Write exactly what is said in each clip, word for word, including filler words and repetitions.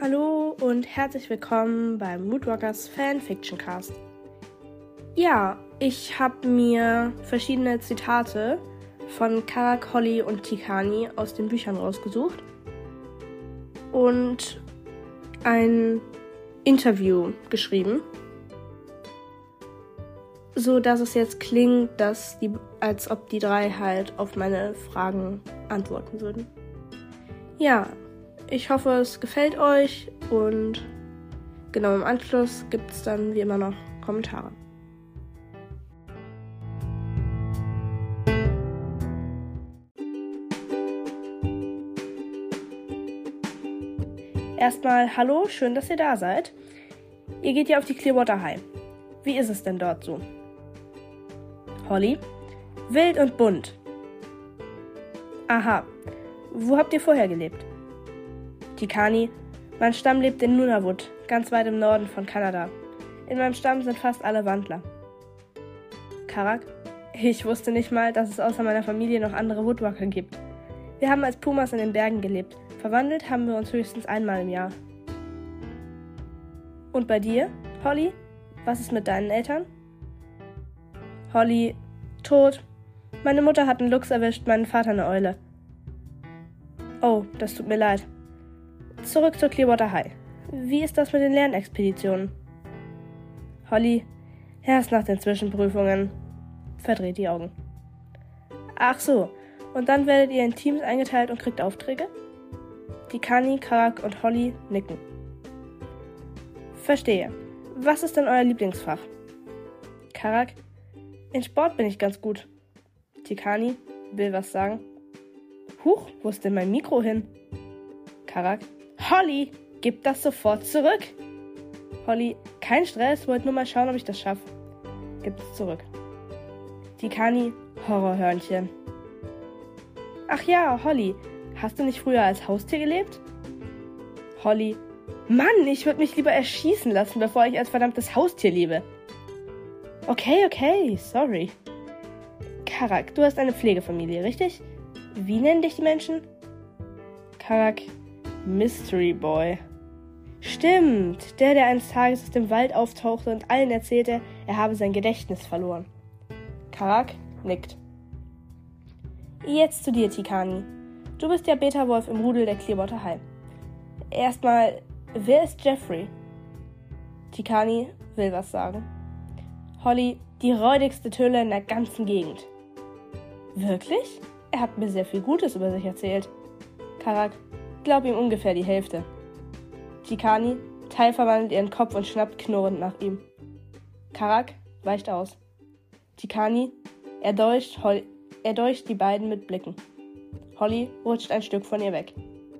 Hallo und herzlich willkommen beim Moodwalkers Fanfiction Cast. Ja, ich habe mir verschiedene Zitate von Karak, Holly und Tikani aus den Büchern rausgesucht und ein Interview geschrieben, so dass es jetzt klingt, dass die, als ob die drei halt auf meine Fragen antworten würden. Ja, ich hoffe, es gefällt euch und genau im Anschluss gibt es dann wie immer noch Kommentare. Erstmal hallo, schön, dass ihr da seid. Ihr geht ja auf die Clearwater High. Wie ist es denn dort so? Holly? Wild und bunt. Aha. Wo habt ihr vorher gelebt? Tikani? Mein Stamm lebt in Nunavut, ganz weit im Norden von Kanada. In meinem Stamm sind fast alle Wandler. Karak? Ich wusste nicht mal, dass es außer meiner Familie noch andere Woodwalker gibt. Wir haben als Pumas in den Bergen gelebt. Verwandelt haben wir uns höchstens einmal im Jahr. Und bei dir, Holly? Was ist mit deinen Eltern? Holly, tot. Meine Mutter hat einen Luchs erwischt, meinen Vater eine Eule. Oh, das tut mir leid. Zurück zur Clearwater High. Wie ist das mit den Lernexpeditionen? Holly, erst nach den Zwischenprüfungen. Verdreht die Augen. Ach so, und dann werdet ihr in Teams eingeteilt und kriegt Aufträge? Tikani, Karak und Holly nicken. Verstehe. Was ist denn euer Lieblingsfach? Karak, in Sport bin ich ganz gut. Tikani will was sagen. Huch, wo ist denn mein Mikro hin? Karak, Holly, gib das sofort zurück. Holly, kein Stress, wollte nur mal schauen, ob ich das schaffe. Gibt es zurück. Tikani, Horrorhörnchen. Ach ja, Holly, hast du nicht früher als Haustier gelebt? Holly, Mann, ich würde mich lieber erschießen lassen, bevor ich als verdammtes Haustier lebe. Okay, okay, sorry. Karak, du hast eine Pflegefamilie, richtig? Wie nennen dich die Menschen? Karak, Mystery Boy. Stimmt, der, der eines Tages aus dem Wald auftauchte und allen erzählte, er habe sein Gedächtnis verloren. Karak nickt. Jetzt zu dir, Tikani. Du bist der Beta-Wolf im Rudel der Clearwater High. Erstmal, wer ist Jeffrey? Tikani will was sagen. Holly, die räudigste Tülle in der ganzen Gegend. Wirklich? Er hat mir sehr viel Gutes über sich erzählt. Karak, glaub ihm ungefähr die Hälfte. Tikani teilverwandelt ihren Kopf und schnappt knurrend nach ihm. Karak weicht aus. Tikani erdolcht, Holly, erdolcht die beiden mit Blicken. Holly rutscht ein Stück von ihr weg.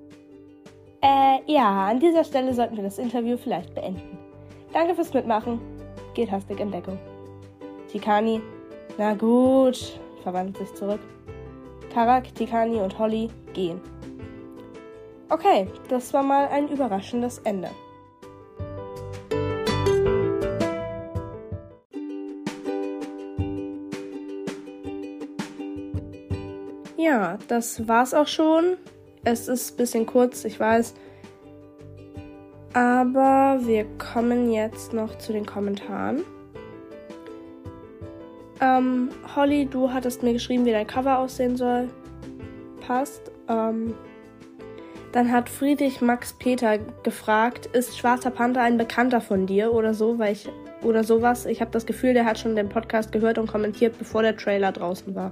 Äh, ja, an dieser Stelle sollten wir das Interview vielleicht beenden. Danke fürs Mitmachen. Geht hastig in Deckung. Tikani, na gut, verwandelt sich zurück. Karak, Tikani und Holly gehen. Okay, das war mal ein überraschendes Ende. Ja, das war's auch schon. Es ist ein bisschen kurz, ich weiß. Aber wir kommen jetzt noch zu den Kommentaren. Ähm, Holly, du hattest mir geschrieben, wie dein Cover aussehen soll. Passt. Ähm, dann hat Friedrich Max Peter gefragt, ist Schwarzer Panther ein Bekannter von dir oder so, weil ich oder sowas. Ich habe das Gefühl, der hat schon den Podcast gehört und kommentiert, bevor der Trailer draußen war.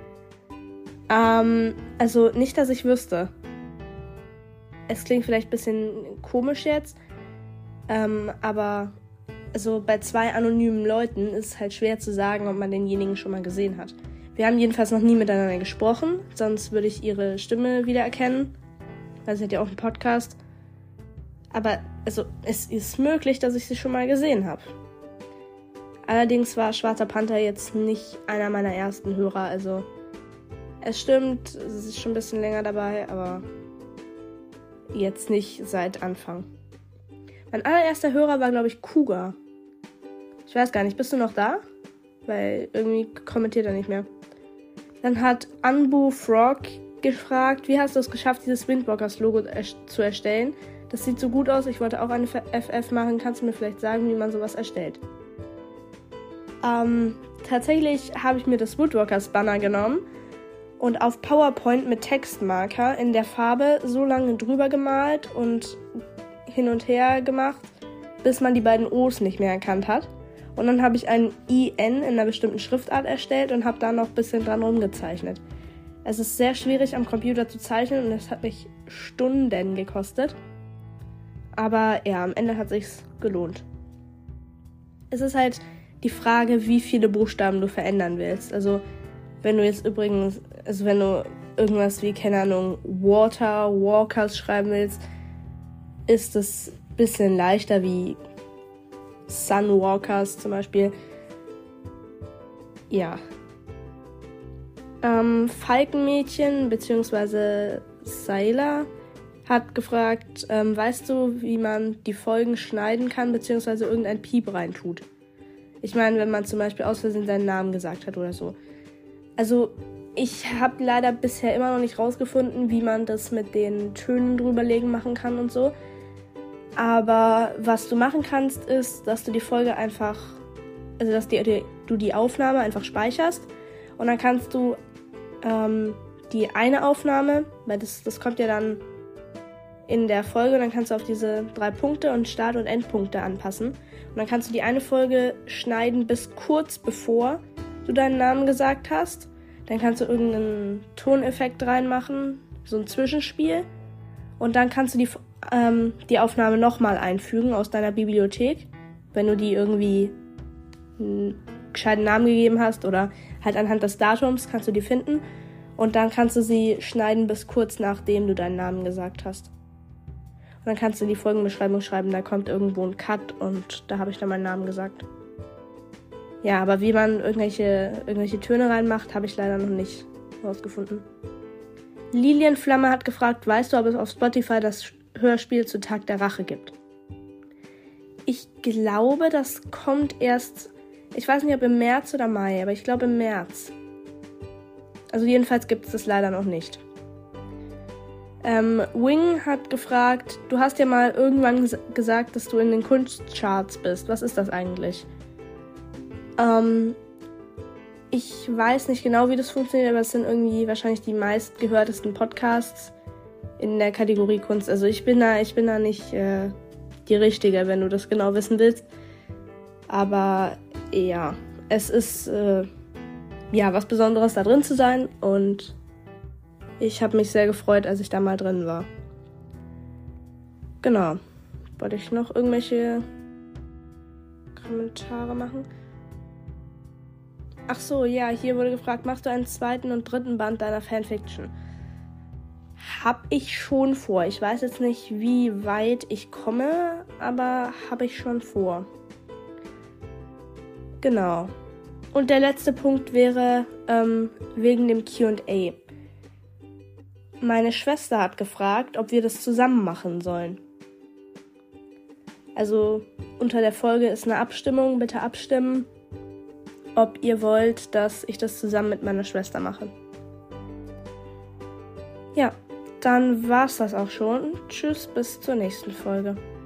Ähm, also nicht, dass ich wüsste. Es klingt vielleicht ein bisschen komisch jetzt, ähm, aber also bei zwei anonymen Leuten ist es halt schwer zu sagen, ob man denjenigen schon mal gesehen hat. Wir haben jedenfalls noch nie miteinander gesprochen, sonst würde ich ihre Stimme wiedererkennen, weil sie hat ja auch einen Podcast. Aber also es ist möglich, dass ich sie schon mal gesehen habe. Allerdings war Schwarzer Panther jetzt nicht einer meiner ersten Hörer, also es stimmt, es ist schon ein bisschen länger dabei, aber jetzt nicht seit Anfang. Mein allererster Hörer war, glaube ich, Kuga. Ich weiß gar nicht, bist du noch da? Weil irgendwie kommentiert er nicht mehr. Dann hat Anbu Frog gefragt, wie hast du es geschafft, dieses Windwalkers-Logo er- zu erstellen? Das sieht so gut aus, ich wollte auch eine F F machen. Kannst du mir vielleicht sagen, wie man sowas erstellt? Ähm, tatsächlich habe ich mir das Woodworkers Banner genommen und auf PowerPoint mit Textmarker in der Farbe so lange drüber gemalt und hin und her gemacht, bis man die beiden O's nicht mehr erkannt hat. Und dann habe ich ein I N in einer bestimmten Schriftart erstellt und habe da noch ein bisschen dran rumgezeichnet. Es ist sehr schwierig am Computer zu zeichnen und es hat mich Stunden gekostet. Aber ja, am Ende hat sich's gelohnt. Es ist halt die Frage, wie viele Buchstaben du verändern willst. Also wenn du jetzt übrigens, also wenn du irgendwas wie, keine Ahnung, Water, Walkers schreiben willst, ist es ein bisschen leichter wie Sunwalkers zum Beispiel. Ja. Ähm, Falkenmädchen bzw. Sailor hat gefragt, ähm, weißt du, wie man die Folgen schneiden kann bzw. irgendein Piep reintut? Ich meine, wenn man zum Beispiel aus Versehen seinen Namen gesagt hat oder so. Also ich habe leider bisher immer noch nicht rausgefunden, wie man das mit den Tönen drüberlegen machen kann und so. Aber was du machen kannst, ist, dass du die Folge einfach, also dass die, die, du die Aufnahme einfach speicherst und dann kannst du ähm, die eine Aufnahme, weil das, das kommt ja dann in der Folge, dann kannst du auf diese drei Punkte und Start- und Endpunkte anpassen. Und dann kannst du die eine Folge schneiden bis kurz bevor du deinen Namen gesagt hast. Dann kannst du irgendeinen Toneffekt reinmachen, so ein Zwischenspiel. Und dann kannst du die, ähm, die Aufnahme nochmal einfügen aus deiner Bibliothek, wenn du die irgendwie einen gescheiten Namen gegeben hast oder halt anhand des Datums kannst du die finden. Und dann kannst du sie schneiden bis kurz nachdem du deinen Namen gesagt hast. Und dann kannst du in die Folgenbeschreibung schreiben, da kommt irgendwo ein Cut und da habe ich dann meinen Namen gesagt. Ja, aber wie man irgendwelche, irgendwelche Töne reinmacht, habe ich leider noch nicht rausgefunden. Lilienflamme hat gefragt, weißt du, ob es auf Spotify das Hörspiel zu Tag der Rache gibt? Ich glaube, das kommt erst, ich weiß nicht, ob im März oder Mai, aber ich glaube im März. Also jedenfalls gibt es das leider noch nicht. Ähm, Wing hat gefragt, du hast ja mal irgendwann ges- gesagt, dass du in den Kunstcharts bist. Was ist das eigentlich? Ähm, ich weiß nicht genau, wie das funktioniert, aber es sind irgendwie wahrscheinlich die meistgehörtesten Podcasts in der Kategorie Kunst. Also ich bin da, ich bin da nicht äh, die Richtige, wenn du das genau wissen willst. Aber ja, es ist äh, ja was Besonderes, da drin zu sein und ich habe mich sehr gefreut, als ich da mal drin war. Genau. Wollte ich noch irgendwelche Kommentare machen? Ach so, ja, hier wurde gefragt, machst du einen zweiten und dritten Band deiner Fanfiction? Hab ich schon vor. Ich weiß jetzt nicht, wie weit ich komme, aber habe ich schon vor. Genau. Und der letzte Punkt wäre ähm, wegen dem Q und A. Meine Schwester hat gefragt, ob wir das zusammen machen sollen. Also unter der Folge ist eine Abstimmung. Bitte abstimmen, ob ihr wollt, dass ich das zusammen mit meiner Schwester mache. Ja, dann war's das auch schon. Tschüss, bis zur nächsten Folge.